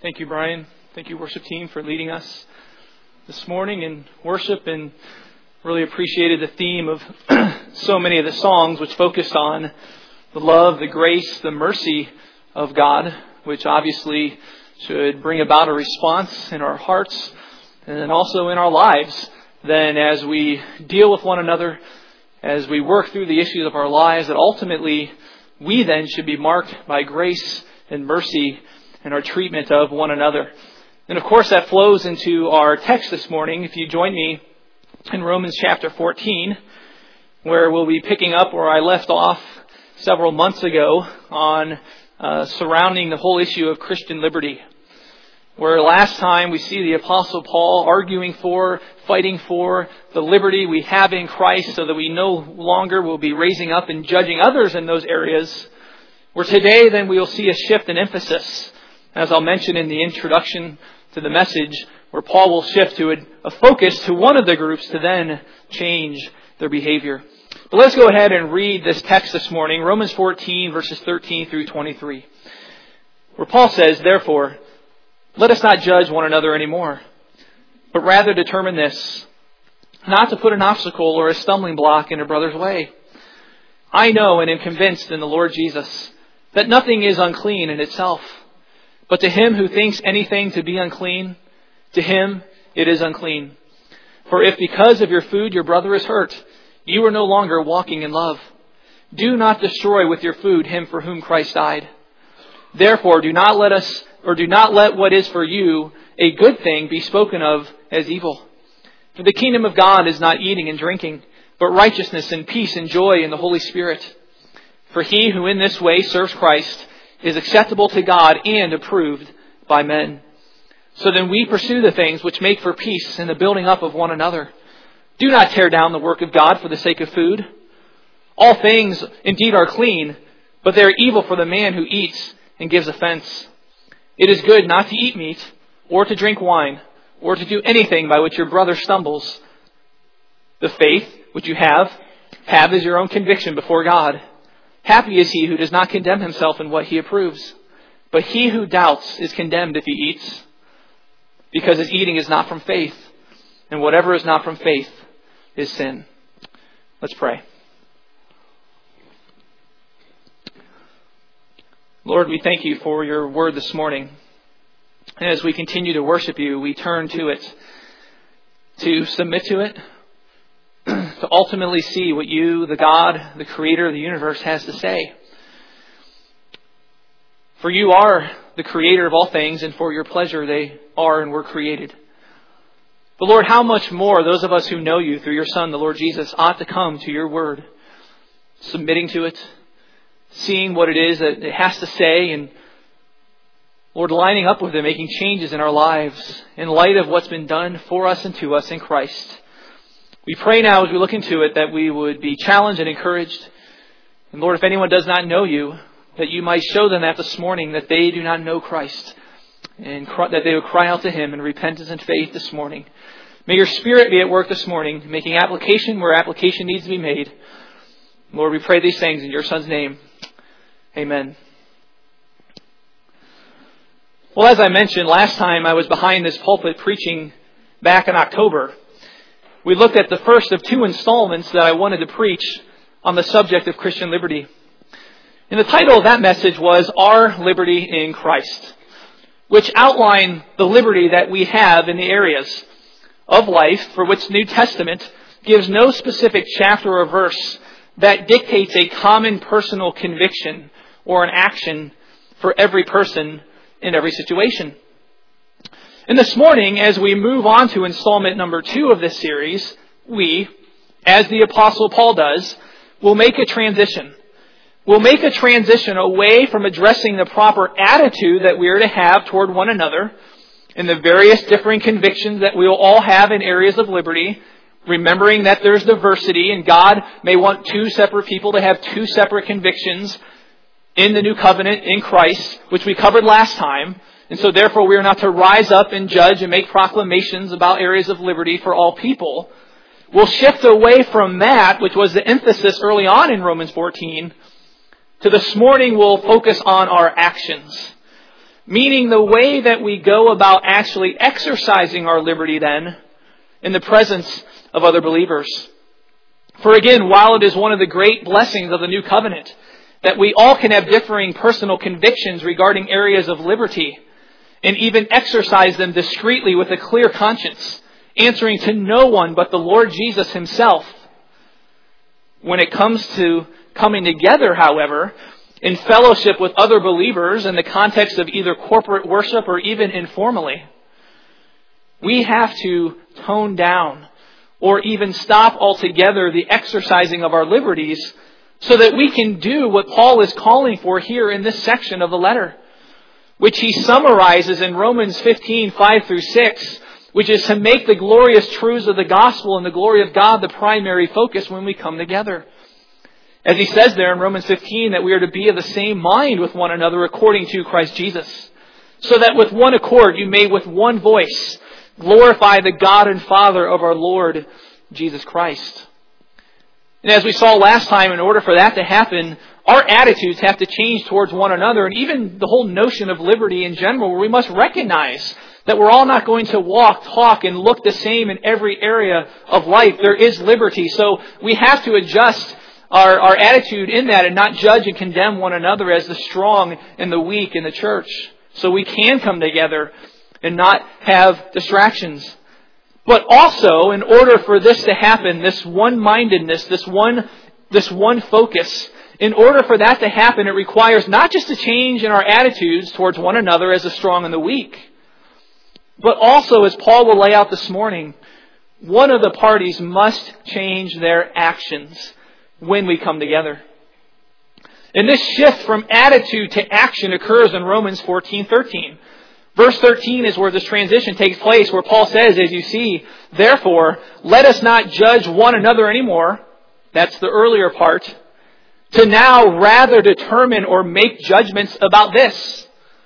Thank you, Brian. Thank you, worship team, for leading us this morning in worship, and really appreciated the theme of so many of the songs which focused on the love, the grace, the mercy of God, which obviously should bring about a response in our hearts and also in our lives. Then as we deal with one another, as we work through the issues of our lives, that ultimately we then should be marked by grace and mercy in our treatment of one another. And of course that flows into our text this morning. If you join me in Romans chapter 14, where we'll be picking up where I left off several months ago on surrounding the whole issue of Christian liberty. Where last time we see the Apostle Paul arguing for, fighting for the liberty we have in Christ so that we no longer will be raising up and judging others in those areas. Where today then we will see a shift in emphasis, as I'll mention in the introduction to the message, where Paul will shift to a focus to one of the groups to then change their behavior. But let's go ahead and read this text this morning, Romans 14, verses 13 through 23, where Paul says, "Therefore, let us not judge one another anymore, but rather determine this, not to put an obstacle or a stumbling block in a brother's way. I know and am convinced in the Lord Jesus that nothing is unclean in itself, but to him who thinks anything to be unclean, to him it is unclean. For if because of your food your brother is hurt, you are no longer walking in love. Do not destroy with your food him for whom Christ died. Therefore do not let what is for you a good thing be spoken of as evil. For the kingdom of God is not eating and drinking, but righteousness and peace and joy in the Holy Spirit. For he who in this way serves Christ is acceptable to God and approved by men. So then we pursue the things which make for peace and the building up of one another. Do not tear down the work of God for the sake of food. All things indeed are clean, but they are evil for the man who eats and gives offense. It is good not to eat meat, or to drink wine, or to do anything by which your brother stumbles. The faith which you have as your own conviction before God. Happy is he who does not condemn himself in what he approves. But he who doubts is condemned if he eats, because his eating is not from faith, and whatever is not from faith is sin." Let's pray. Lord, we thank you for your word this morning. And as we continue to worship you, we turn to it, to submit to it, to ultimately see what you, the God, the creator of the universe, has to say. For you are the creator of all things, and for your pleasure they are and were created. But Lord, how much more those of us who know you through your Son, the Lord Jesus, ought to come to your word, submitting to it, seeing what it is that it has to say, and Lord, lining up with it, making changes in our lives in light of what's been done for us and to us in Christ. We pray now as we look into it that we would be challenged and encouraged. And Lord, if anyone does not know you, that you might show them that this morning, that they do not know Christ, and that they would cry out to him in repentance and faith this morning. May your Spirit be at work this morning, making application where application needs to be made. Lord, we pray these things in your Son's name. Amen. Well, as I mentioned, last time I was behind this pulpit preaching back in October. We looked at the first of two installments that I wanted to preach on the subject of Christian liberty. And the title of that message was Our Liberty in Christ, which outlined the liberty that we have in the areas of life for which the New Testament gives no specific chapter or verse that dictates a common personal conviction or an action for every person in every situation. And this morning, as we move on to installment number 2 of this series, we, as the Apostle Paul does, will make a transition. We'll make a transition away from addressing the proper attitude that we are to have toward one another and the various differing convictions that we will all have in areas of liberty, remembering that there's diversity and God may want 2 separate people to have 2 separate convictions in the new covenant in Christ, which we covered last time. And so therefore we are not to rise up and judge and make proclamations about areas of liberty for all people. We'll shift away from that, which was the emphasis early on in Romans 14, to this morning we'll focus on our actions. meaning the way that we go about actually exercising our liberty then in the presence of other believers. For again, while it is one of the great blessings of the new covenant that we all can have differing personal convictions regarding areas of liberty and even exercise them discreetly with a clear conscience, answering to no one but the Lord Jesus himself. When it comes to coming together, however, in fellowship with other believers in the context of either corporate worship or even informally, we have to tone down or even stop altogether the exercising of our liberties so that we can do what Paul is calling for here in this section of the letter, which he summarizes in Romans 15, 5 through 6, which is to make the glorious truths of the gospel and the glory of God the primary focus when we come together. As he says there in Romans 15, that we are to be of the same mind with one another according to Christ Jesus, so that with one accord you may with one voice glorify the God and Father of our Lord Jesus Christ. And as we saw last time, in order for that to happen, our attitudes have to change towards one another, and even the whole notion of liberty in general, where we must recognize that we're all not going to walk, talk, and look the same in every area of life. There is liberty, so we have to adjust our attitude in that and not judge and condemn one another as the strong and the weak in the church, so we can come together and not have distractions. But also, in order for this to happen, this one-mindedness, this one focus, in order for that to happen, it requires not just a change in our attitudes towards one another as the strong and the weak, but also, as Paul will lay out this morning, one of the parties must change their actions when we come together. And this shift from attitude to action occurs in Romans 14:13. Verse 13 is where this transition takes place, where Paul says, as you see, therefore, let us not judge one another anymore. That's the earlier part. To now rather determine or make judgments about this.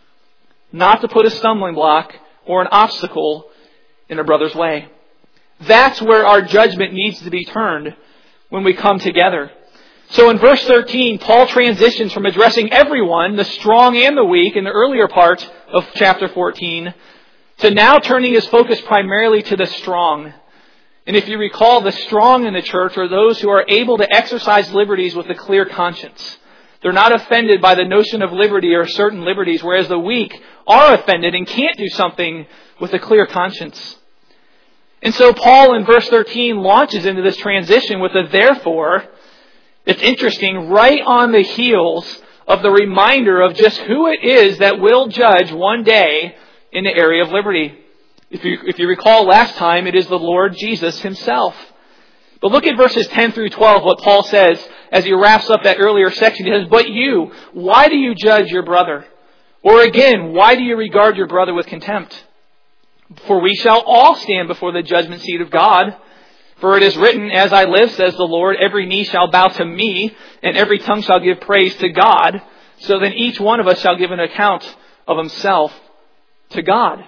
Not to put a stumbling block or an obstacle in a brother's way. That's where our judgment needs to be turned when we come together. So in verse 13, Paul transitions from addressing everyone, the strong and the weak, in the earlier part of chapter 14, to now turning his focus primarily to the strong. And if you recall, the strong in the church are those who are able to exercise liberties with a clear conscience. They're not offended by the notion of liberty or certain liberties, whereas the weak are offended and can't do something with a clear conscience. And so Paul in verse 13 launches into this transition with a therefore. It's interesting, right on the heels of the reminder of just who it is that will judge one day in the area of liberty. If you recall last time, it is the Lord Jesus himself. But look at verses 10 through 12, what Paul says as he wraps up that earlier section. He says, but you, why do you judge your brother? Or again, why do you regard your brother with contempt? For we shall all stand before the judgment seat of God. For it is written, as I live, says the Lord, every knee shall bow to me, and every tongue shall give praise to God. So then each one of us shall give an account of himself to God.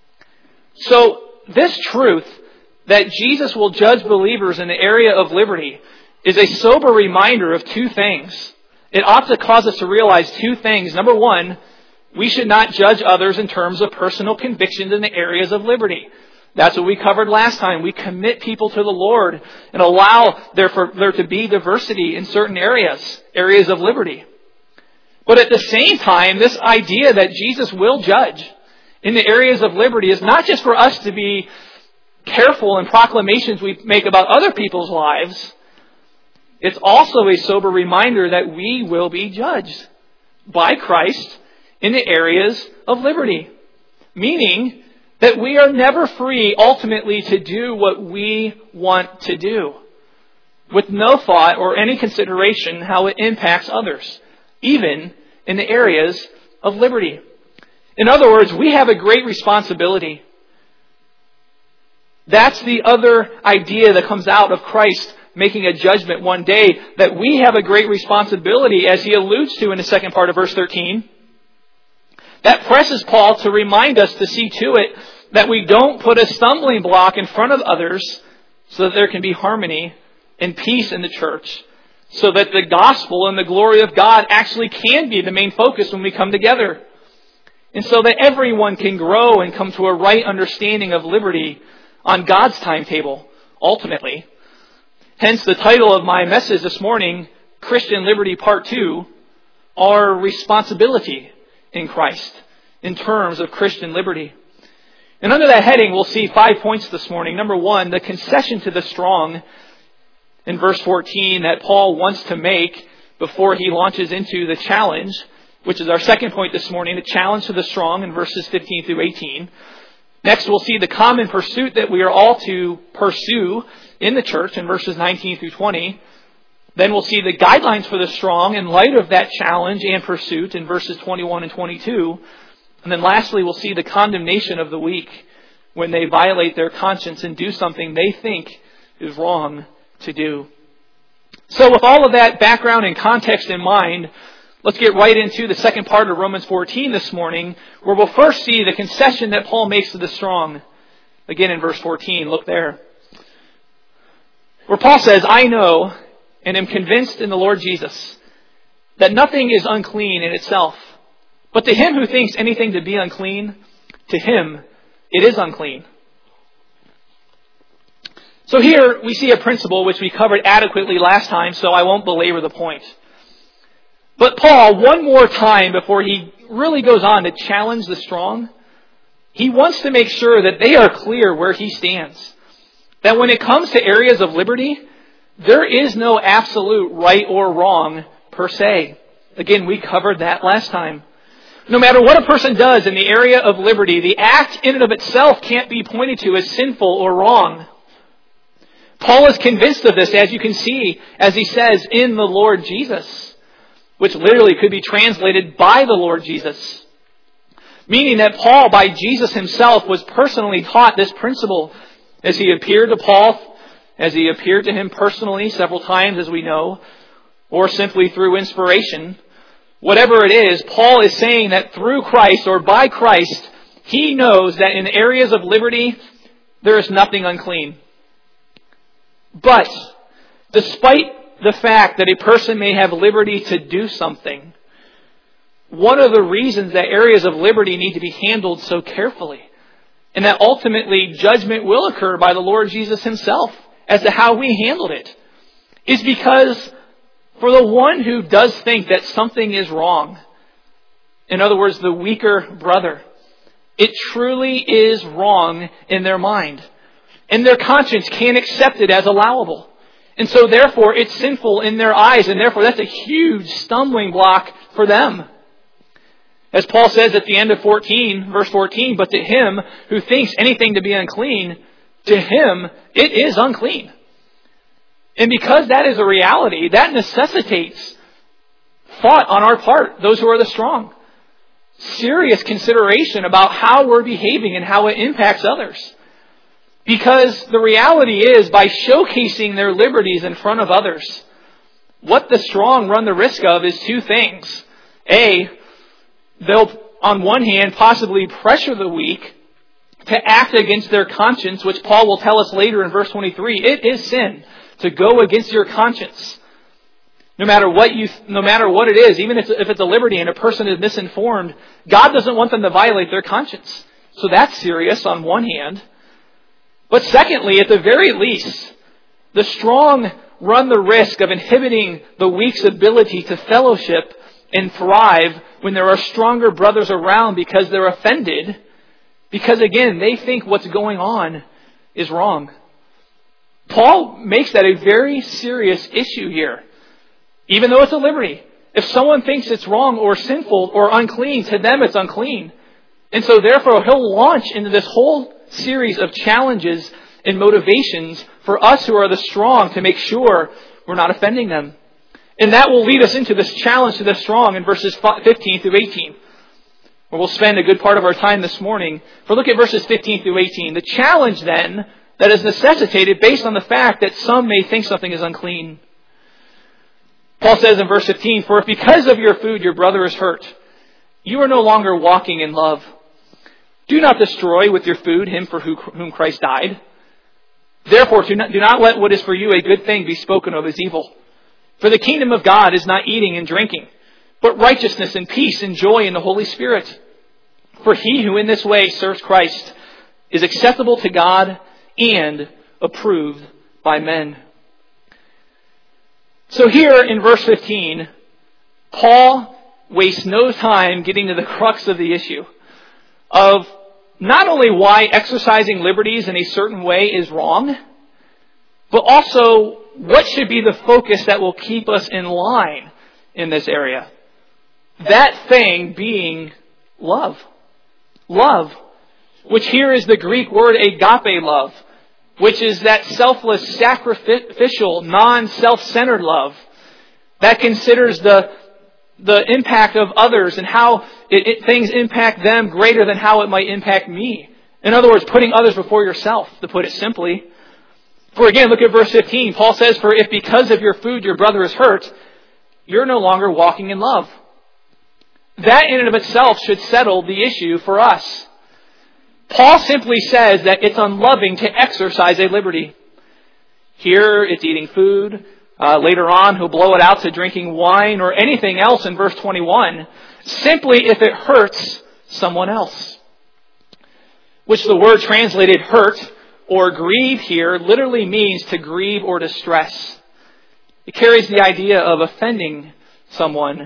So this truth that Jesus will judge believers in the area of liberty is a sober reminder of two things. It ought to cause us to realize two things. Number one, we should not judge others in terms of personal convictions in the areas of liberty. That's what we covered last time. We commit people to the Lord and allow there to be diversity in certain areas of liberty. But at the same time, this idea that Jesus will judge in the areas of liberty is not just for us to be careful in proclamations we make about other people's lives. It's also a sober reminder that we will be judged by Christ in the areas of liberty. Meaning that we are never free ultimately to do what we want to do, with no thought or any consideration how it impacts others, even in the areas of liberty. In other words, we have a great responsibility. That's the other idea that comes out of Christ making a judgment one day, that we have a great responsibility, as he alludes to in the second part of verse 13. That presses Paul to remind us to see to it that we don't put a stumbling block in front of others so that there can be harmony and peace in the church, so that the gospel and the glory of God actually can be the main focus when we come together. and so that everyone can grow and come to a right understanding of liberty on God's timetable, ultimately. Hence the title of my message this morning, Christian Liberty Part 2, our responsibility in Christ in terms of Christian liberty. And under that heading, we'll see 5 points this morning. Number 1, the concession to the strong in verse 14 that Paul wants to make before he launches into the challenge, which is our second point this morning, the challenge to the strong in verses 15 through 18. Next, we'll see the common pursuit that we are all to pursue in the church in verses 19 through 20. Then we'll see the guidelines for the strong in light of that challenge and pursuit in verses 21 and 22. And then lastly, we'll see the condemnation of the weak when they violate their conscience and do something they think is wrong to do. So with all of that background and context in mind, let's get right into the second part of Romans 14 this morning, where we'll first see the concession that Paul makes to the strong. Again in verse 14, look there. Where Paul says, I know and am convinced in the Lord Jesus that nothing is unclean in itself. But to him who thinks anything to be unclean, to him it is unclean. So here we see a principle which we covered adequately last time, so I won't belabor the point. But Paul, one more time before he really goes on to challenge the strong, he wants to make sure that they are clear where he stands. That when it comes to areas of liberty, there is no absolute right or wrong per se. Again, we covered that last time. No matter what a person does in the area of liberty, the act in and of itself can't be pointed to as sinful or wrong. Paul is convinced of this, as you can see, as he says, in the Lord Jesus, which literally could be translated by the Lord Jesus. Meaning that Paul, by Jesus himself, was personally taught this principle as he appeared to Paul, as he appeared to him personally several times, as we know, or simply through inspiration. Whatever it is, Paul is saying that through Christ or by Christ, he knows that in areas of liberty, there is nothing unclean. But, despite the fact that a person may have liberty to do something, one of the reasons that areas of liberty need to be handled so carefully, and that ultimately judgment will occur by the Lord Jesus himself as to how we handled it, is because for the one who does think that something is wrong, in other words, the weaker brother, it truly is wrong in their mind. And their conscience can't accept it as allowable. And so therefore it's sinful in their eyes, and therefore that's a huge stumbling block for them. As Paul says at the end of 14, verse 14, but to him who thinks anything to be unclean, to him it is unclean. And because that is a reality, that necessitates thought on our part, those who are the strong. Serious consideration about how we're behaving and how it impacts others. Because the reality is, by showcasing their liberties in front of others, what the strong run the risk of is two things. A, they'll, on one hand, possibly pressure the weak to act against their conscience, which Paul will tell us later in verse 23. It is sin to go against your conscience. No matter what it is, even if it's a liberty and a person is misinformed, God doesn't want them to violate their conscience. So that's serious on one hand. But secondly, at the very least, the strong run the risk of inhibiting the weak's ability to fellowship and thrive when there are stronger brothers around because they're offended. Because again, they think what's going on is wrong. Paul makes that a very serious issue here. Even though it's a liberty. If someone thinks it's wrong or sinful or unclean, to them it's unclean. And so therefore he'll launch into this whole series of challenges and motivations for us who are the strong to make sure we're not offending them. And that will lead us into this challenge to the strong in verses 15 through 18. Where we'll spend a good part of our time this morning. For look at verses 15 through 18. The challenge then that is necessitated based on the fact that some may think something is unclean. Paul says in verse 15, for if because of your food your brother is hurt, you are no longer walking in love. Do not destroy with your food him for whom Christ died. Therefore, do not let what is for you a good thing be spoken of as evil. For the kingdom of God is not eating and drinking, but righteousness and peace and joy in the Holy Spirit. For he who in this way serves Christ is acceptable to God and approved by men. So here in verse 15, Paul wastes no time getting to the crux of the issue of not only why exercising liberties in a certain way is wrong, but also what should be the focus that will keep us in line in this area. That thing being love. Love, which here is the Greek word agape love, which is that selfless, sacrificial, non-self-centered love that considers the impact of others and how things impact them greater than how it might impact me. In other words, putting others before yourself, to put it simply. For again, look at verse 15. Paul says, for if because of your food your brother is hurt, you're no longer walking in love. That in and of itself should settle the issue for us. Paul simply says that it's unloving to exercise a liberty. Here it's eating food. Later on he'll blow it out to drinking wine or anything else in verse 21, simply if it hurts someone else. Which the word translated hurt or grieve here literally means to grieve or distress. It carries the idea of offending someone.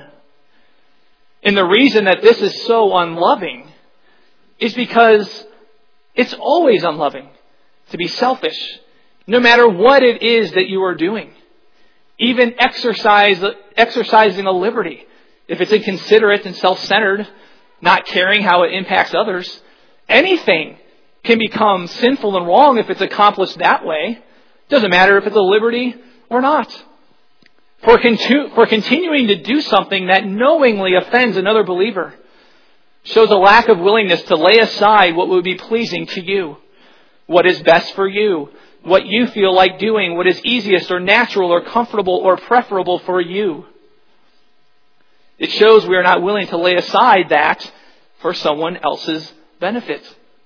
And the reason that this is so unloving is because it's always unloving to be selfish, no matter what it is that you are doing. Even exercising a liberty, if it's inconsiderate and self-centered, not caring how it impacts others, anything can become sinful and wrong if it's accomplished that way. Doesn't matter if it's a liberty or not. For continuing to do something that knowingly offends another believer shows a lack of willingness to lay aside what would be pleasing to you, what is best for you, what you feel like doing, what is easiest or natural or comfortable or preferable for you. It shows we are not willing to lay aside that for someone else's benefit.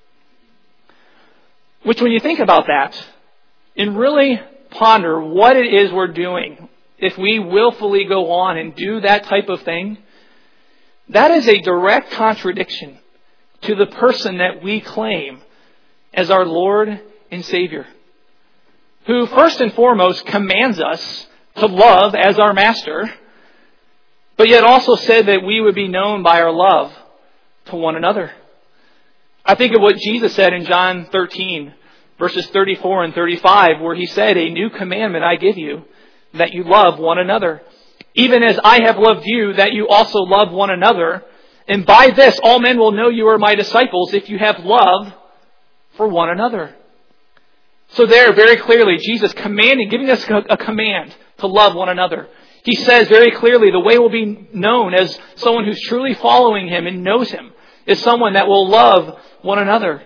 Which, when you think about that and really ponder what it is we're doing, if we willfully go on and do that type of thing, that is a direct contradiction to the person that we claim as our Lord and Savior, who first and foremost commands us to love as our master, but yet also said that we would be known by our love to one another. I think of what Jesus said in John 13, verses 34 and 35, where he said, a new commandment I give you, that you love one another. Even as I have loved you, that you also love one another. And by this all men will know you are my disciples, if you have love for one another. So there, very clearly, Jesus giving us a command to love one another. He says very clearly the way will be known as someone who's truly following him and knows him is someone that will love one another.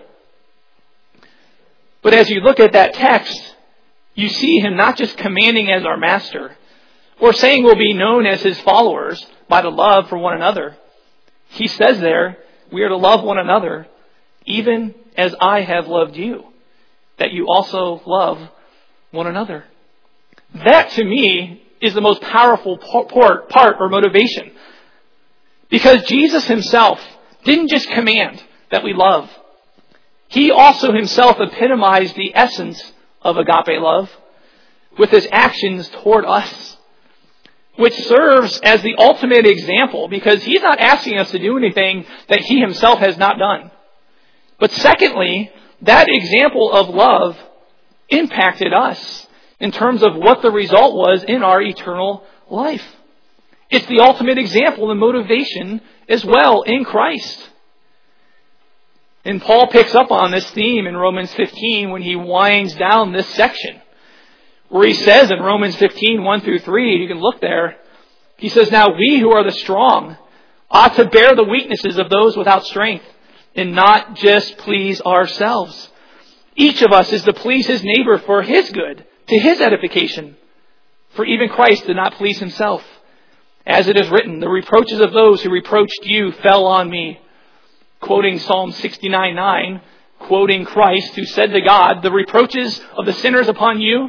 But as you look at that text, you see him not just commanding as our master, or saying we'll be known as his followers by the love for one another. He says there, we are to love one another, even as I have loved you, that you also love one another. That, to me, is the most powerful part or motivation. Because Jesus himself didn't just command that we love. He also himself epitomized the essence of agape love with his actions toward us, which serves as the ultimate example, because he's not asking us to do anything that he himself has not done. But secondly, that example of love impacted us in terms of what the result was in our eternal life. It's the ultimate example and motivation as well in Christ. And Paul picks up on this theme in Romans 15 when he winds down this section, where he says in Romans 15, 1 through 3, you can look there, he says, now we who are the strong ought to bear the weaknesses of those without strength and not just please ourselves. Each of us is to please his neighbor for his good, to his edification. For even Christ did not please himself. As it is written, the reproaches of those who reproached you fell on me. Quoting Psalm 69:9, quoting Christ, who said to God, the reproaches of the sinners upon you,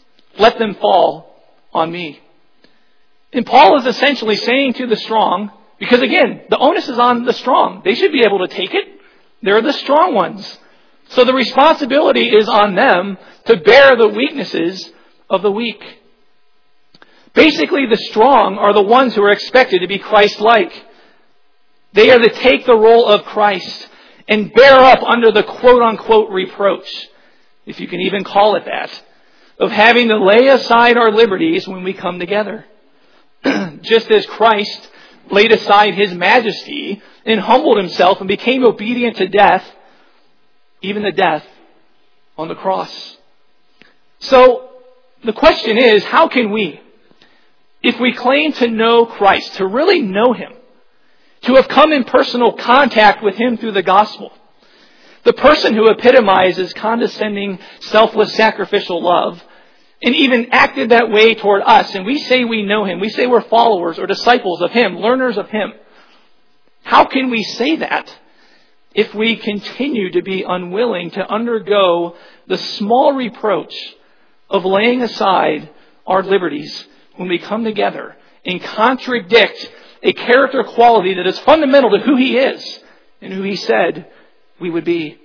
let them fall on me. And Paul is essentially saying to the strong, Because again, the onus is on the strong. They should be able to take it. They're the strong ones. So the responsibility is on them to bear the weaknesses of the weak. Basically, the strong are the ones who are expected to be Christ-like. They are to take the role of Christ and bear up under the quote-unquote reproach, if you can even call it that, of having to lay aside our liberties when we come together. Just as Christ laid aside his majesty and humbled himself and became obedient to death, even the death on the cross. So the question is, how can we, if we claim to know Christ, to really know him, to have come in personal contact with him through the gospel, the person who epitomizes condescending, selfless, sacrificial love, and even acted that way toward us, and we say we know him, we say we're followers or disciples of him, learners of him, how can we say that if we continue to be unwilling to undergo the small reproach of laying aside our liberties when we come together and contradict a character quality that is fundamental to who he is and who he said we would be?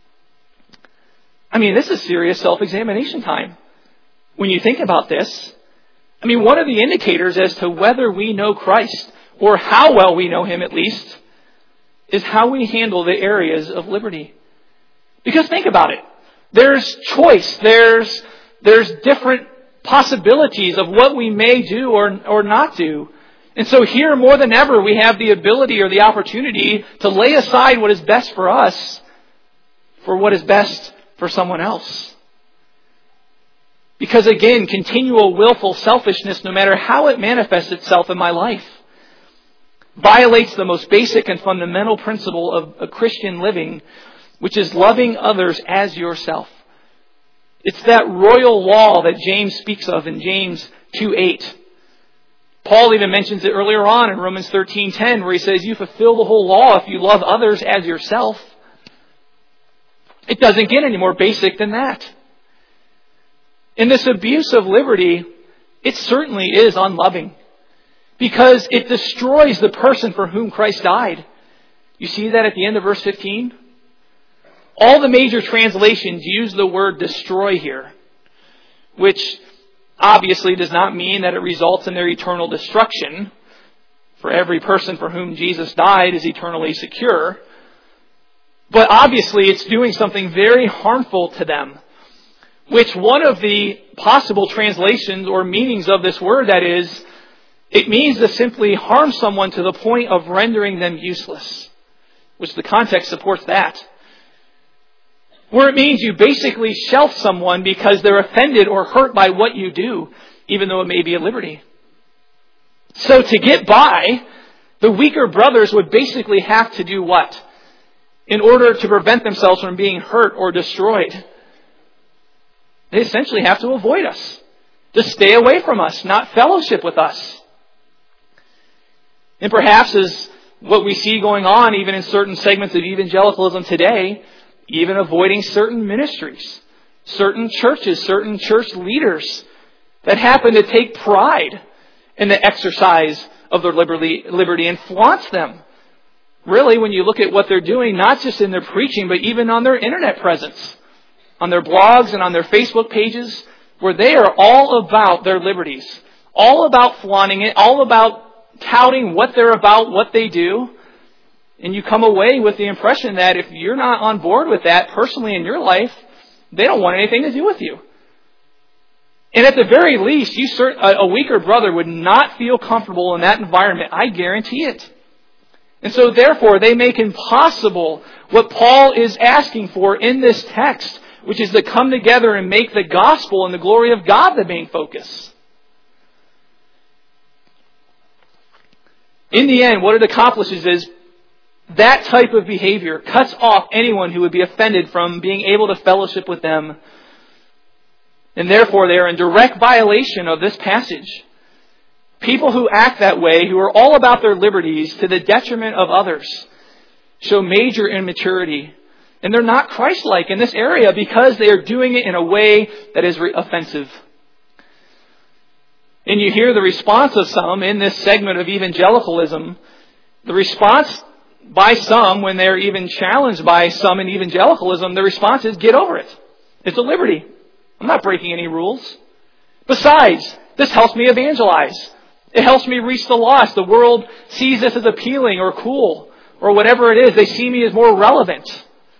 I mean, this is serious self-examination time. When you think about this, I mean, one of the indicators as to whether we know Christ, or how well we know him at least, is how we handle the areas of liberty. Because think about it. There's choice. There's different possibilities of what we may do or not do. And so here more than ever, we have the ability or the opportunity to lay aside what is best for us for what is best for someone else. Because again, continual willful selfishness, no matter how it manifests itself in my life, violates the most basic and fundamental principle of a Christian living, which is loving others as yourself. It's that royal law that James speaks of in James 2:8. Paul even mentions it earlier on in Romans 13:10, where he says, you fulfill the whole law if you love others as yourself. It doesn't get any more basic than that. And this abuse of liberty, it certainly is unloving, because it destroys the person for whom Christ died. You see that at the end of verse 15? All the major translations use the word destroy here, which obviously does not mean that it results in their eternal destruction, for every person for whom Jesus died is eternally secure. But obviously it's doing something very harmful to them, which one of the possible translations or meanings of this word, that is, it means to simply harm someone to the point of rendering them useless, which the context supports that. Where it means you basically shelf someone because they're offended or hurt by what you do, even though it may be a liberty. So to get by, the weaker brothers would basically have to do what? In order to prevent themselves from being hurt or destroyed, they essentially have to avoid us, to stay away from us, not fellowship with us. And perhaps as what we see going on even in certain segments of evangelicalism today, even avoiding certain ministries, certain churches, certain church leaders that happen to take pride in the exercise of their liberty and flaunt them. Really, when you look at what they're doing, not just in their preaching, but even on their internet presence, on their blogs and on their Facebook pages, where they are all about their liberties, all about flaunting it, all about touting what they're about, what they do. And you come away with the impression that if you're not on board with that personally in your life, they don't want anything to do with you. And at the very least, a weaker brother would not feel comfortable in that environment. I guarantee it. And so therefore, they make impossible what Paul is asking for in this text, which is to come together and make the gospel and the glory of God the main focus. In the end, what it accomplishes is that type of behavior cuts off anyone who would be offended from being able to fellowship with them. And therefore, they are in direct violation of this passage. People who act that way, who are all about their liberties to the detriment of others, show major immaturity. And they're not Christ-like in this area because they are doing it in a way that is offensive. And you hear the response of some in this segment of evangelicalism the response by some, when they're even challenged by some in evangelicalism, the response is, get over it. It's a liberty. I'm not breaking any rules. Besides, this helps me evangelize. It helps me reach the lost. The world sees this as appealing or cool or whatever it is. They see me as more relevant.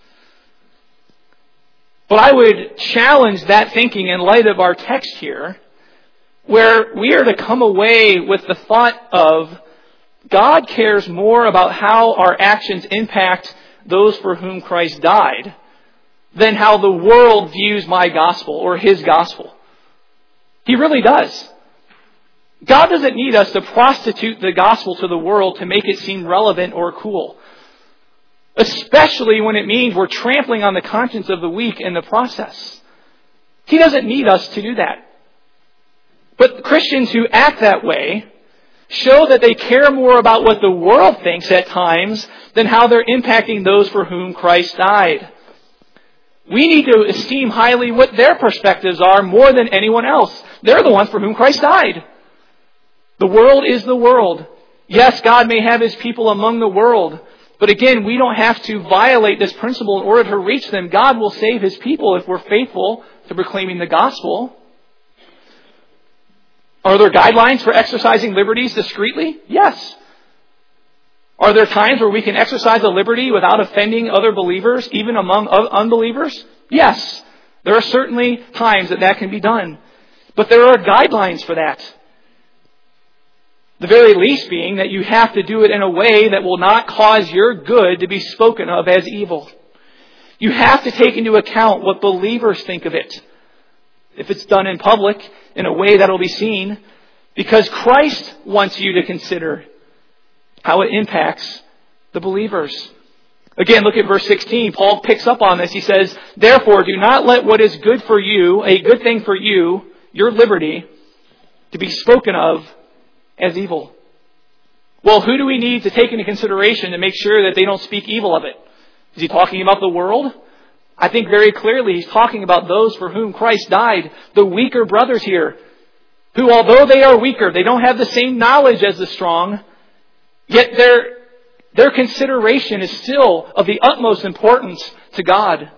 But I would challenge that thinking in light of our text here, where we are to come away with the thought of God cares more about how our actions impact those for whom Christ died than how the world views my gospel or His gospel. He really does. God doesn't need us to prostitute the gospel to the world to make it seem relevant or cool. Especially when it means we're trampling on the conscience of the weak in the process. He doesn't need us to do that. But Christians who act that way show that they care more about what the world thinks at times than how they're impacting those for whom Christ died. We need to esteem highly what their perspectives are more than anyone else. They're the ones for whom Christ died. The world is the world. Yes, God may have His people among the world. But again, we don't have to violate this principle in order to reach them. God will save His people if we're faithful to proclaiming the gospel. Are there guidelines for exercising liberties discreetly? Yes. Are there times where we can exercise a liberty without offending other believers, even among unbelievers? Yes. There are certainly times that can be done. But there are guidelines for that. The very least being that you have to do it in a way that will not cause your good to be spoken of as evil. You have to take into account what believers think of it. If it's done in public, in a way that will be seen, because Christ wants you to consider how it impacts the believers. Again, look at verse 16. Paul picks up on this. He says, therefore, do not let what is good for you, a good thing for you, your liberty, to be spoken of as evil. Well, who do we need to take into consideration to make sure that they don't speak evil of it? Is he talking about the world? I think very clearly he's talking about those for whom Christ died, the weaker brothers here, who although they are weaker, they don't have the same knowledge as the strong, yet their consideration is still of the utmost importance to God.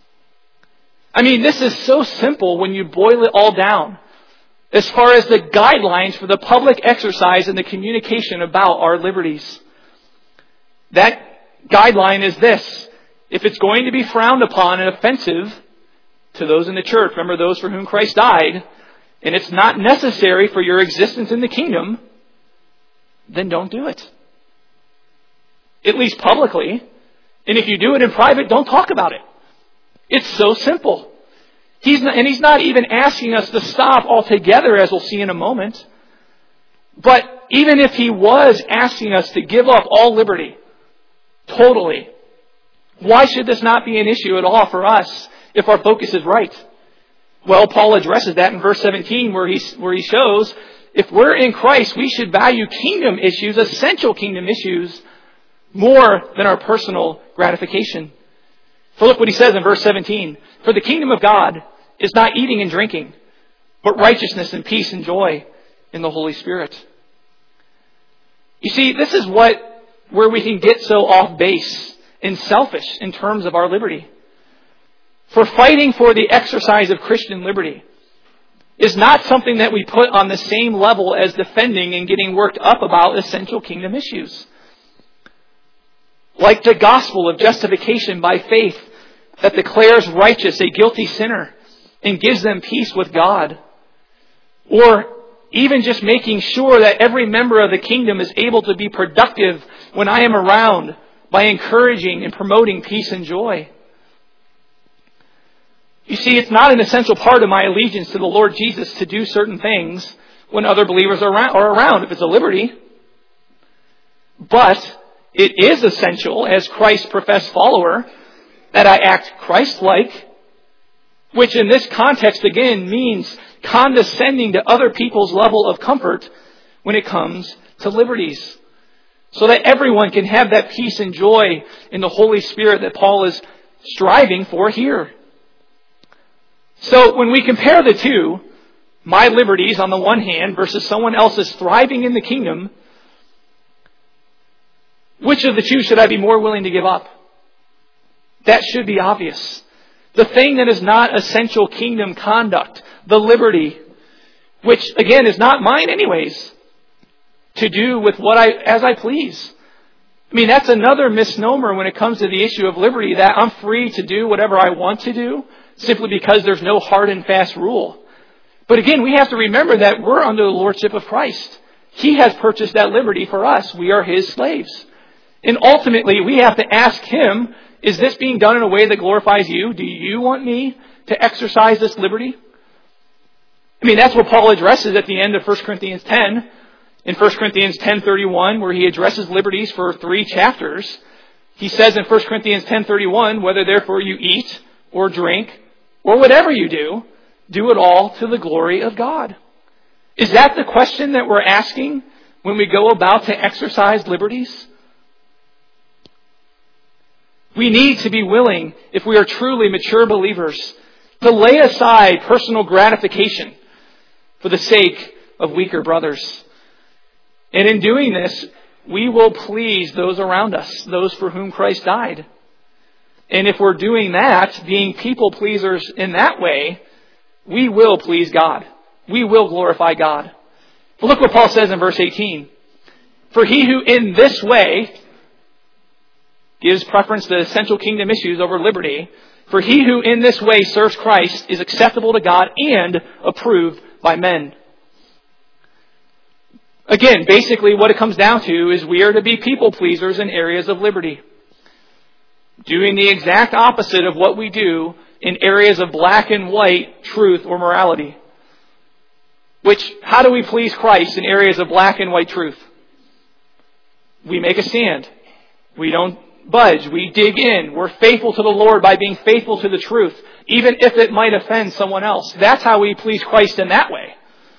I mean, this is so simple when you boil it all down, as far as the guidelines for the public exercise and the communication about our liberties. That guideline is this. If it's going to be frowned upon and offensive to those in the church, remember those for whom Christ died, and it's not necessary for your existence in the kingdom, then don't do it. At least publicly. And if you do it in private, don't talk about it. It's so simple. He's not even asking us to stop altogether, as we'll see in a moment. But even if He was asking us to give up all liberty, totally, why should this not be an issue at all for us if our focus is right? Well, Paul addresses that in verse 17 where he shows if we're in Christ, we should value kingdom issues, essential kingdom issues, more than our personal gratification. So look what he says in verse 17. For the kingdom of God is not eating and drinking, but righteousness and peace and joy in the Holy Spirit. You see, this is where we can get so off base and selfish in terms of our liberty. For fighting for the exercise of Christian liberty is not something that we put on the same level as defending and getting worked up about essential kingdom issues. Like the gospel of justification by faith that declares righteous a guilty sinner and gives them peace with God. Or even just making sure that every member of the kingdom is able to be productive when I am around by encouraging and promoting peace and joy. You see, it's not an essential part of my allegiance to the Lord Jesus to do certain things when other believers are around, if it's a liberty. But it is essential, as Christ's professed follower, that I act Christ-like, which in this context again means condescending to other people's level of comfort when it comes to liberties, so that everyone can have that peace and joy in the Holy Spirit that Paul is striving for here. So when we compare the two, my liberties on the one hand versus someone else's thriving in the kingdom, Which of the two should I be more willing to give up? That should be obvious. The thing that is not essential kingdom conduct, the liberty, which again is not mine anyways, to do with as I please. I mean, that's another misnomer when it comes to the issue of liberty, that I'm free to do whatever I want to do simply because there's no hard and fast rule. But again, we have to remember that we're under the lordship of Christ. He has purchased that liberty for us. We are His slaves. And ultimately, we have to ask Him, is this being done in a way that glorifies You? Do You want me to exercise this liberty? I mean, that's what Paul addresses at the end of 1 Corinthians 10. In 1 Corinthians 10:31, where he addresses liberties for 3 chapters, he says in 1 Corinthians 10:31, whether therefore you eat or drink or whatever you do it all to the glory of God. Is that the question that we're asking when we go about to exercise liberties? We need to be willing, if we are truly mature believers, to lay aside personal gratification for the sake of weaker brothers. And in doing this, we will please those around us, those for whom Christ died. And if we're doing that, being people pleasers in that way, we will please God. We will glorify God. But look what Paul says in verse 18. For he who in this way gives preference to essential kingdom issues over liberty, for he who in this way serves Christ is acceptable to God and approved by men. Again, basically what it comes down to is we are to be people pleasers in areas of liberty. Doing the exact opposite of what we do in areas of black and white truth or morality. How do we please Christ in areas of black and white truth? We make a stand. We don't budge. We dig in. We're faithful to the Lord by being faithful to the truth, even if it might offend someone else. That's how we please Christ in that way.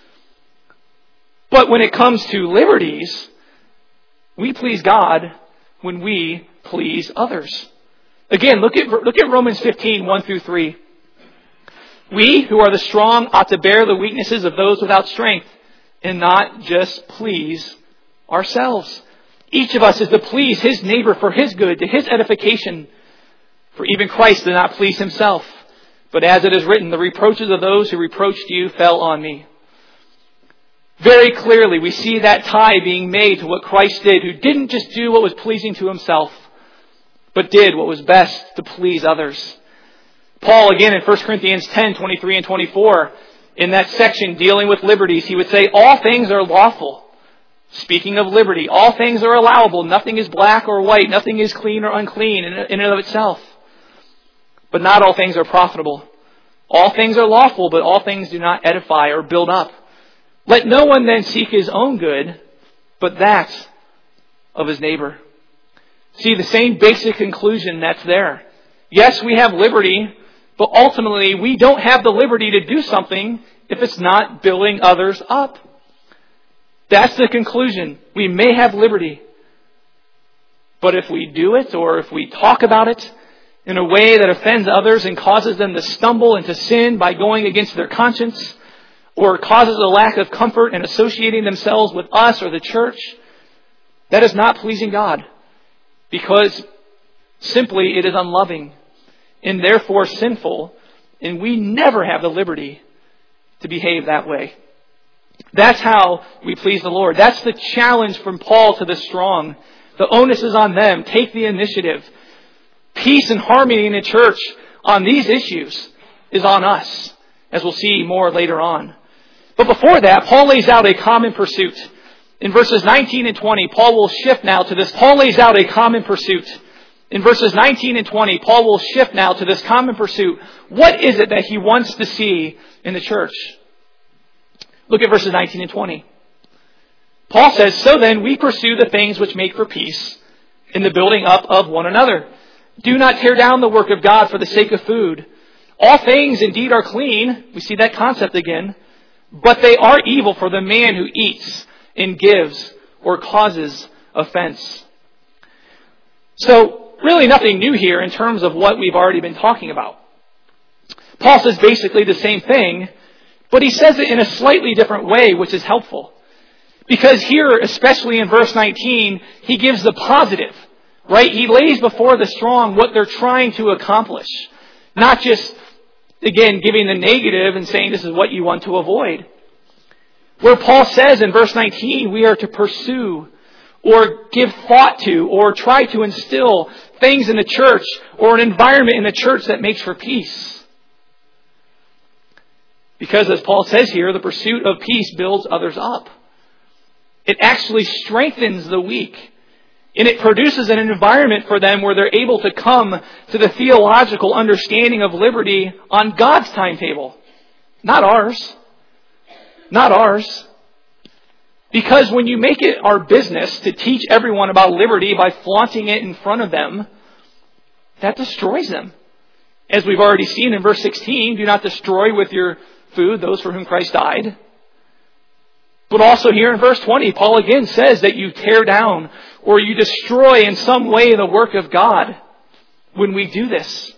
But when it comes to liberties, we please God when we please others. Again, look at Romans 15, 1 through 3. We who are the strong ought to bear the weaknesses of those without strength and not just please ourselves. Each of us is to please his neighbor for his good, to his edification. For even Christ did not please himself. But as it is written, the reproaches of those who reproached you fell on me. Very clearly, we see that tie being made to what Christ did, who didn't just do what was pleasing to himself, but did what was best to please others. Paul, again, in 1 Corinthians 10, 23 and 24, in that section dealing with liberties, he would say, all things are lawful. Speaking of liberty, all things are allowable. Nothing is black or white. Nothing is clean or unclean in and of itself. But not all things are profitable. All things are lawful, but all things do not edify or build up. Let no one then seek his own good, but that of his neighbor. See, the same basic conclusion that's there. Yes, we have liberty, but ultimately we don't have the liberty to do something if it's not building others up. That's the conclusion. We may have liberty, but if we do it or if we talk about it in a way that offends others and causes them to stumble into sin by going against their conscience, or causes a lack of comfort in associating themselves with us or the church, that is not pleasing God. Because simply it is unloving and therefore sinful, and we never have the liberty to behave that way. That's how we please the Lord. That's the challenge from Paul to the strong. The onus is on them. Take the initiative. Peace and harmony in the church on these issues is on us, as we'll see more later on. But before that, Paul lays out a common pursuit. In verses 19 and 20, Paul will shift now to this. Paul lays out a common pursuit. In verses 19 and 20, Paul will shift now to this common pursuit. What is it that he wants to see in the church? Look at verses 19 and 20. Paul says, so then we pursue the things which make for peace in the building up of one another. Do not tear down the work of God for the sake of food. All things indeed are clean. We see that concept again. But they are evil for the man who eats and gives or causes offense. So really nothing new here in terms of what we've already been talking about. Paul says basically the same thing, but he says it in a slightly different way, which is helpful. Because here, especially in verse 19, he gives the positive, right? He lays before the strong what they're trying to accomplish. Not just, again, giving the negative and saying this is what you want to avoid. Where Paul says in verse 19, we are to pursue or give thought to or try to instill things in the church or an environment in the church that makes for peace. Because as Paul says here, the pursuit of peace builds others up. It actually strengthens the weak. And it produces an environment for them where they're able to come to the theological understanding of liberty on God's timetable. Not ours. Not ours. Because when you make it our business to teach everyone about liberty by flaunting it in front of them, that destroys them. As we've already seen in verse 16, do not destroy with your food those for whom Christ died. But also here in verse 20, Paul again says that you tear down or you destroy in some way the work of God when we do this.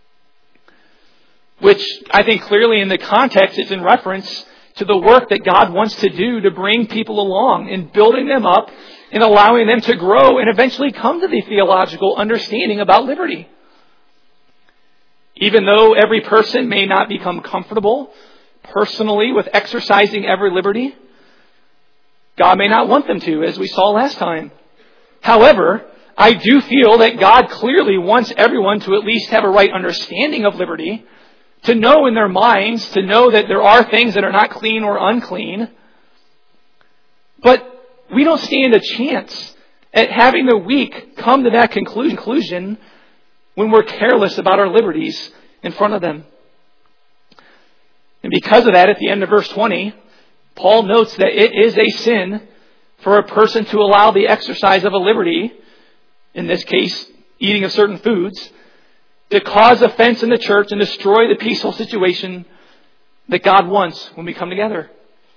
Which I think clearly in the context is in reference to the work that God wants to do to bring people along in building them up and allowing them to grow and eventually come to the theological understanding about liberty. Even though every person may not become comfortable personally with exercising every liberty, God may not want them to, as we saw last time. However, I do feel that God clearly wants everyone to at least have a right understanding of liberty, to know in their minds, to know that there are things that are not clean or unclean. But we don't stand a chance at having the weak come to that conclusion when we're careless about our liberties in front of them. And because of that, at the end of verse 20, Paul notes that it is a sin for a person to allow the exercise of a liberty, in this case, eating of certain foods, to cause offense in the church and destroy the peaceful situation that God wants when we come together.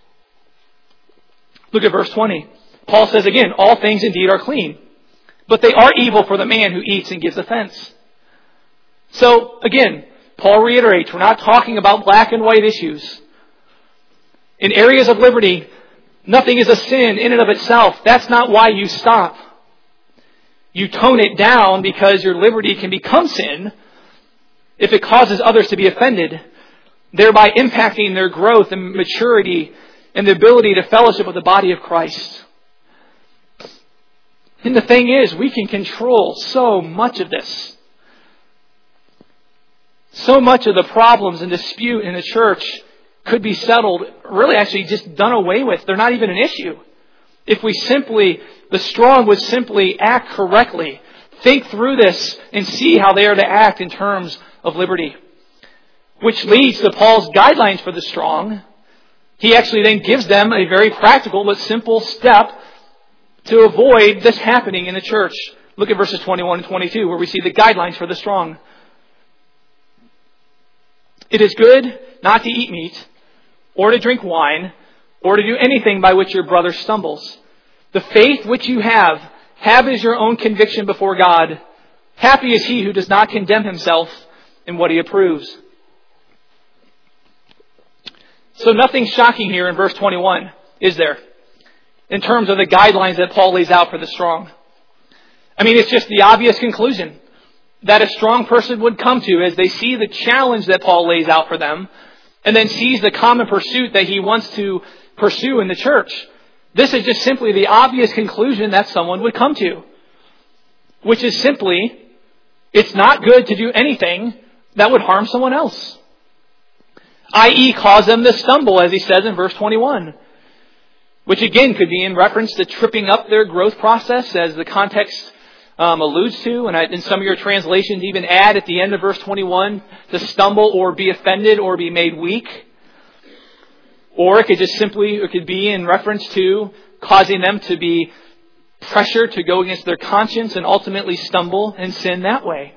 Look at verse 20. Paul says again, all things indeed are clean, but they are evil for the man who eats and gives offense. So again, Paul reiterates, we're not talking about black and white issues. In areas of liberty, nothing is a sin in and of itself. That's not why you stop. You tone it down because your liberty can become sin if it causes others to be offended, thereby impacting their growth and maturity and the ability to fellowship with the body of Christ. And the thing is, we can control so much of this. So much of the problems and dispute in the church could be settled, really actually just done away with. They're not even an issue. If the strong would simply act correctly, think through this and see how they are to act in terms of liberty. Which leads to Paul's guidelines for the strong. He actually then gives them a very practical but simple step to avoid this happening in the church. Look at verses 21 and 22 where we see the guidelines for the strong. It is good not to eat meat, or to drink wine, or to do anything by which your brother stumbles. The faith which you have as your own conviction before God. Happy is he who does not condemn himself in what he approves. So nothing shocking here in verse 21, is there? In terms of the guidelines that Paul lays out for the strong. I mean, it's just the obvious conclusion that a strong person would come to as they see the challenge that Paul lays out for them, and then sees the common pursuit that he wants to pursue in the church. This is just simply the obvious conclusion that someone would come to, which is simply, it's not good to do anything that would harm someone else. I.e., cause them to stumble, as he says in verse 21. Which again could be in reference to tripping up their growth process, as the context alludes to. And in some of your translations even add at the end of verse 21, to stumble or be offended or be made weak. Or it could be in reference to causing them to be pressured to go against their conscience and ultimately stumble and sin that way.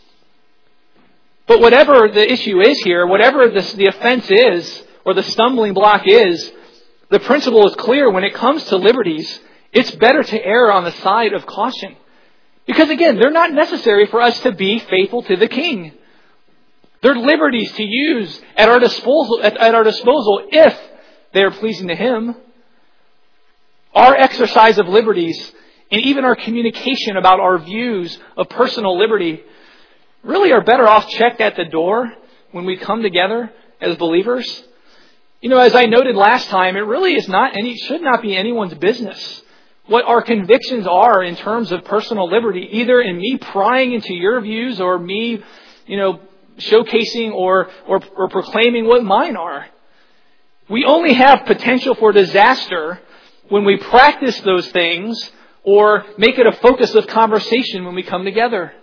But whatever the issue is here, whatever the offense is, or the stumbling block is, the principle is clear when it comes to liberties. It's better to err on the side of caution. Because again, they're not necessary for us to be faithful to the King. They're liberties to use at our disposal if they are pleasing to Him. Our exercise of liberties and even our communication about our views of personal liberty really are better off checked at the door when we come together as believers. As I noted last time, it really should not be anyone's business what our convictions are in terms of personal liberty, either in me prying into your views or me, showcasing or proclaiming what mine are. We only have potential for disaster when we practice those things or make it a focus of conversation when we come together.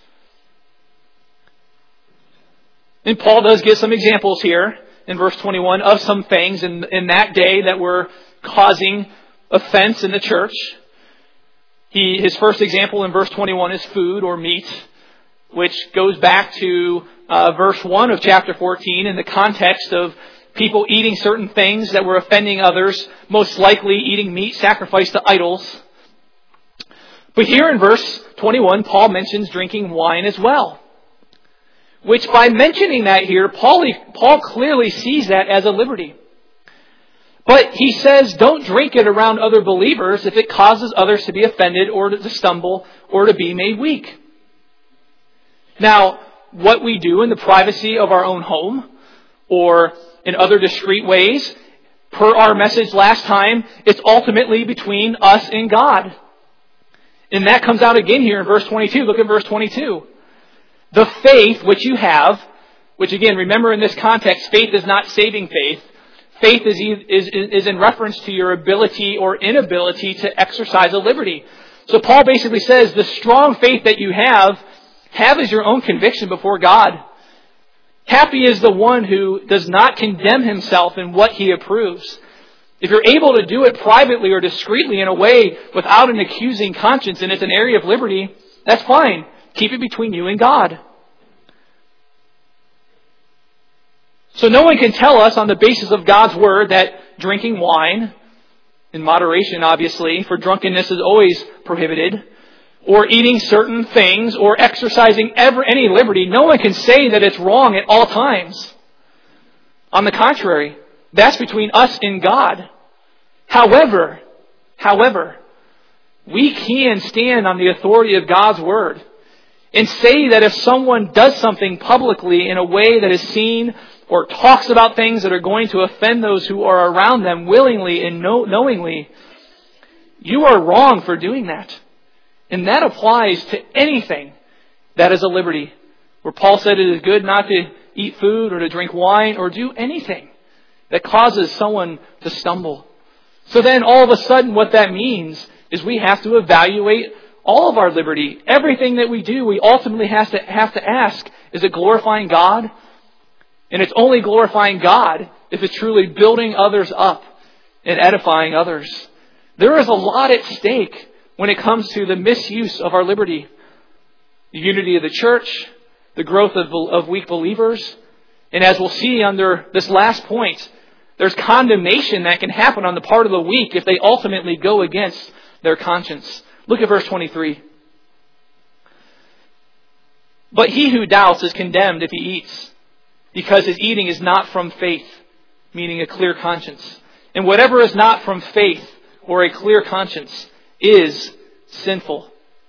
And Paul does give some examples here in verse 21 of some things in that day that were causing offense in the church. His first example in verse 21 is food or meat, which goes back to verse 1 of chapter 14 in the context of people eating certain things that were offending others, most likely eating meat sacrificed to idols. But here in verse 21, Paul mentions drinking wine as well, which by mentioning that here, Paul clearly sees that as a liberty. But he says, don't drink it around other believers if it causes others to be offended or to stumble or to be made weak. Now, what we do in the privacy of our own home or in other discreet ways, per our message last time, it's ultimately between us and God. And that comes out again here in verse 22. Look at verse 22. The faith which you have, which again, remember in this context, faith is not saving faith. Faith is in reference to your ability or inability to exercise a liberty. So Paul basically says the strong faith that you have as your own conviction before God. Happy is the one who does not condemn himself in what he approves. If you're able to do it privately or discreetly in a way without an accusing conscience and it's an area of liberty, that's fine. Keep it between you and God. So no one can tell us on the basis of God's word that drinking wine, in moderation obviously, for drunkenness is always prohibited, or eating certain things, or exercising any liberty, no one can say that it's wrong at all times. On the contrary, that's between us and God. However, we can stand on the authority of God's word and say that if someone does something publicly in a way that is seen or talks about things that are going to offend those who are around them willingly and knowingly, you are wrong for doing that. And that applies to anything that is a liberty. Where Paul said it is good not to eat food or to drink wine or do anything that causes someone to stumble. So then all of a sudden what that means is we have to evaluate all of our liberty. Everything that we do, we ultimately have to ask, is it glorifying God? And it's only glorifying God if it's truly building others up and edifying others. There is a lot at stake when it comes to the misuse of our liberty. The unity of the church, the growth of weak believers. And as we'll see under this last point, there's condemnation that can happen on the part of the weak if they ultimately go against their conscience. Look at verse 23. But he who doubts is condemned if he eats, because his eating is not from faith, meaning a clear conscience. And whatever is not from faith or a clear conscience is sinful.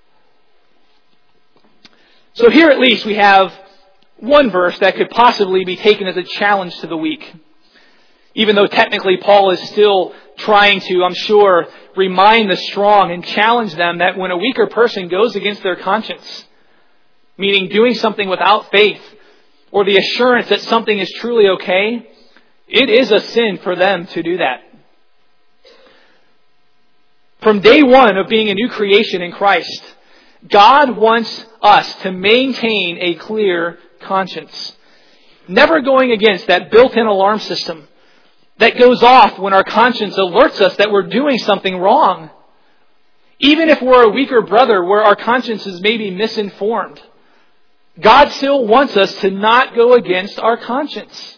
So here at least we have one verse that could possibly be taken as a challenge to the weak. Even though technically Paul is still trying to, I'm sure, remind the strong and challenge them that when a weaker person goes against their conscience, meaning doing something without faith, or the assurance that something is truly okay, it is a sin for them to do that. From day one of being a new creation in Christ, God wants us to maintain a clear conscience. Never going against that built-in alarm system that goes off when our conscience alerts us that we're doing something wrong. Even if we're a weaker brother where our conscience is maybe misinformed, God still wants us to not go against our conscience.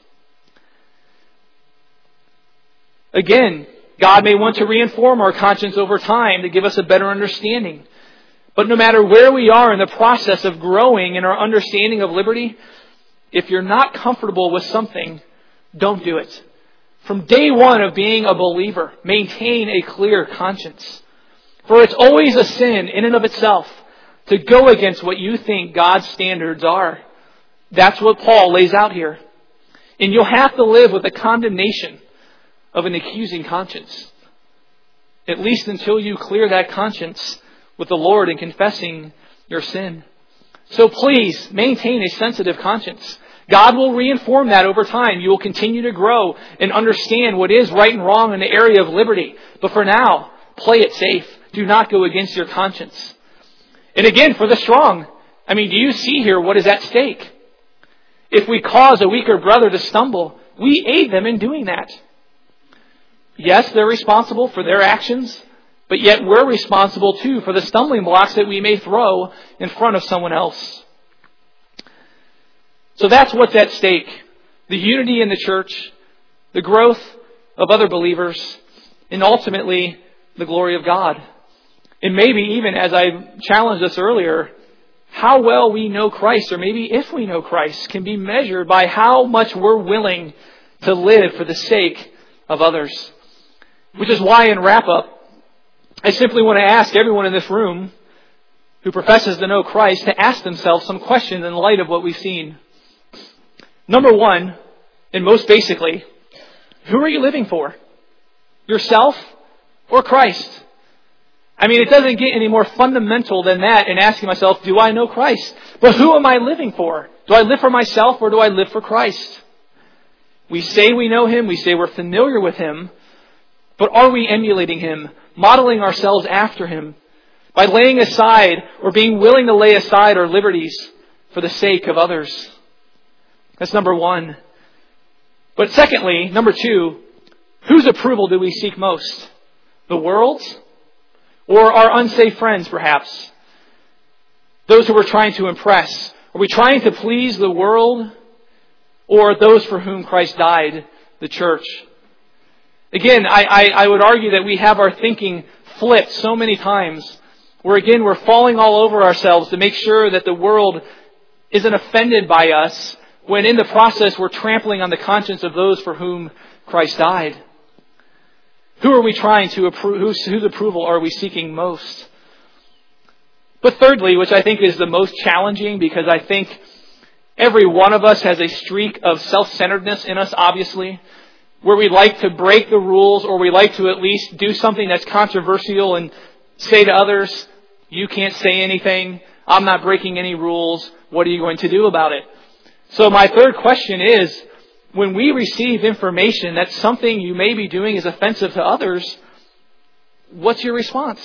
Again, God may want to reinform our conscience over time to give us a better understanding. But no matter where we are in the process of growing in our understanding of liberty, if you're not comfortable with something, don't do it. From day one of being a believer, maintain a clear conscience. For it's always a sin in and of itself to go against what you think God's standards are. That's what Paul lays out here. And you'll have to live with the condemnation of an accusing conscience. At least until you clear that conscience with the Lord in confessing your sin. So please maintain a sensitive conscience. God will reinform that over time. You will continue to grow and understand what is right and wrong in the area of liberty. But for now, play it safe. Do not go against your conscience. And again, for the strong, do you see here what is at stake? If we cause a weaker brother to stumble, we aid them in doing that. Yes, they're responsible for their actions, but yet we're responsible too for the stumbling blocks that we may throw in front of someone else. So that's what's at stake. The unity in the church, the growth of other believers, and ultimately the glory of God. And maybe even, as I challenged us earlier, how well we know Christ, or maybe if we know Christ, can be measured by how much we're willing to live for the sake of others. Which is why in wrap-up, I simply want to ask everyone in this room who professes to know Christ to ask themselves some questions in light of what we've seen. Number one, and most basically, who are you living for? Yourself or Christ? It doesn't get any more fundamental than that in asking myself, do I know Christ? But who am I living for? Do I live for myself or do I live for Christ? We say we know Him, we say we're familiar with Him, but are we emulating Him, modeling ourselves after Him, by laying aside or being willing to lay aside our liberties for the sake of others? That's number one. But secondly, number two, whose approval do we seek most? The world's? Or our unsafe friends, perhaps? Those who we're trying to impress? Are we trying to please the world? Or those for whom Christ died, the church? Again, I would argue that we have our thinking flipped so many times, where again we're falling all over ourselves to make sure that the world isn't offended by us, when in the process we're trampling on the conscience of those for whom Christ died. Who are we trying to approve? Whose approval are we seeking most? But thirdly, which I think is the most challenging, because I think every one of us has a streak of self-centeredness in us, obviously, where we like to break the rules, or we like to at least do something that's controversial and say to others, you can't say anything, I'm not breaking any rules, what are you going to do about it? So my third question is, when we receive information that something you may be doing is offensive to others, what's your response?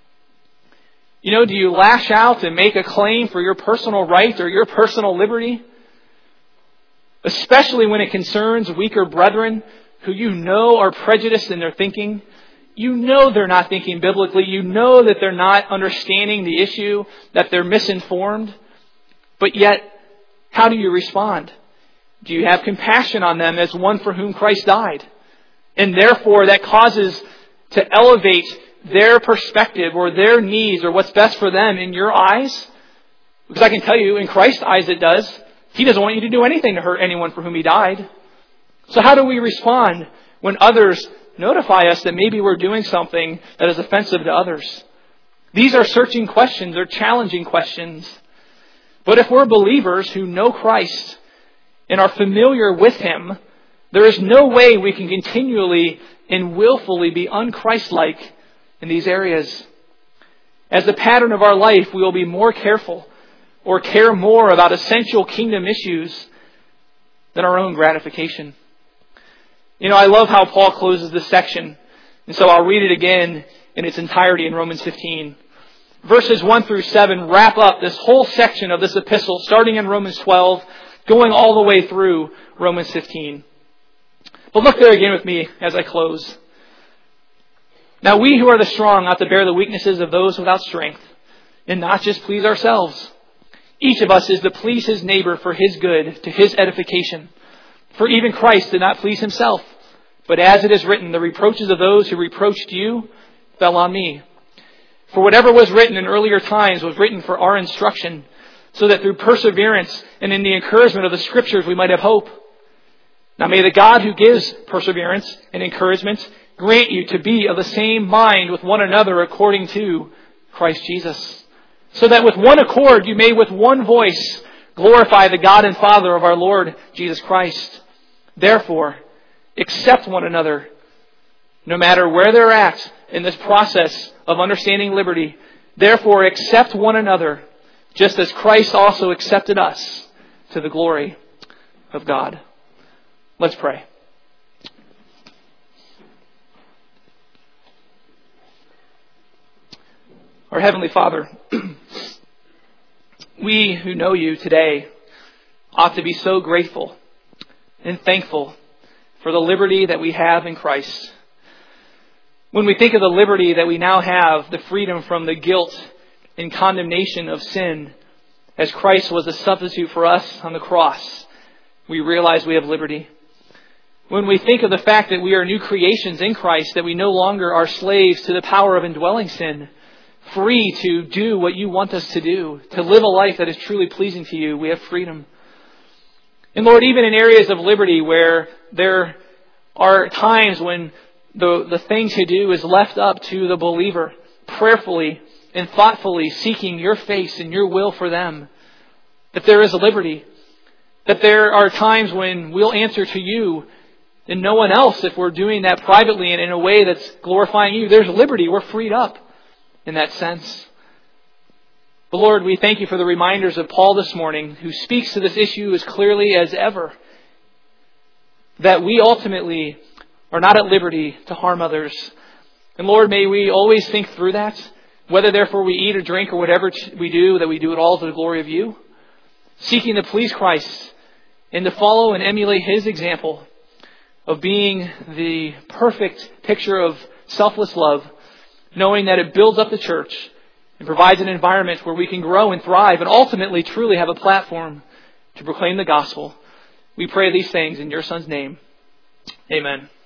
Do you lash out and make a claim for your personal right or your personal liberty? Especially when it concerns weaker brethren who you know are prejudiced in their thinking. You know they're not thinking biblically. You know that they're not understanding the issue, that they're misinformed. But yet, how do you respond? Do you have compassion on them as one for whom Christ died? And therefore that causes to elevate their perspective or their needs or what's best for them in your eyes? Because I can tell you, in Christ's eyes it does. He doesn't want you to do anything to hurt anyone for whom He died. So how do we respond when others notify us that maybe we're doing something that is offensive to others? These are searching questions. They're challenging questions. But if we're believers who know Christ and are familiar with Him, there is no way we can continually and willfully be un-Christ-like in these areas. As the pattern of our life, we will be more careful or care more about essential kingdom issues than our own gratification. I love how Paul closes this section, and so I'll read it again in its entirety in Romans 15. Verses 1 through 7 wrap up this whole section of this epistle, starting in Romans 12, going all the way through Romans 15. But look there again with me as I close. Now we who are the strong ought to bear the weaknesses of those without strength, and not just please ourselves. Each of us is to please his neighbor for his good, to his edification. For even Christ did not please Himself, but as it is written, the reproaches of those who reproached you fell on me. For whatever was written in earlier times was written for our instruction, so that through perseverance and in the encouragement of the Scriptures we might have hope. Now may the God who gives perseverance and encouragement grant you to be of the same mind with one another according to Christ Jesus, so that with one accord you may with one voice glorify the God and Father of our Lord Jesus Christ. Therefore, accept one another, no matter where they're at in this process of understanding liberty. Therefore, accept one another, just as Christ also accepted us, to the glory of God. Let's pray. Our Heavenly Father, we who know you today ought to be so grateful and thankful for the liberty that we have in Christ. When we think of the liberty that we now have, the freedom from the guilt and condemnation of sin, as Christ was a substitute for us on the cross, we realize we have liberty. When we think of the fact that we are new creations in Christ, that we no longer are slaves to the power of indwelling sin, free to do what you want us to do, to live a life that is truly pleasing to you, we have freedom. And Lord, even in areas of liberty where there are times when the thing to do is left up to the believer, prayerfully and thoughtfully seeking your face and your will for them, that there is a liberty. That there are times when we'll answer to you and no one else if we're doing that privately and in a way that's glorifying you. There's liberty. We're freed up in that sense. But Lord, we thank you for the reminders of Paul this morning, who speaks to this issue as clearly as ever, that we ultimately are not at liberty to harm others. And Lord, may we always think through that, whether therefore we eat or drink or whatever we do, that we do it all to the glory of you, seeking to please Christ and to follow and emulate his example of being the perfect picture of selfless love, knowing that it builds up the church and provides an environment where we can grow and thrive and ultimately truly have a platform to proclaim the gospel. We pray these things in your Son's name. Amen.